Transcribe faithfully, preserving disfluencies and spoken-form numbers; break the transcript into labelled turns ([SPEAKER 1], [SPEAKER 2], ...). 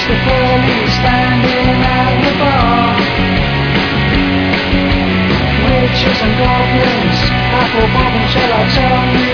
[SPEAKER 1] the police standing at the bar. Witches and goblins, apple bobbing, shall I tell you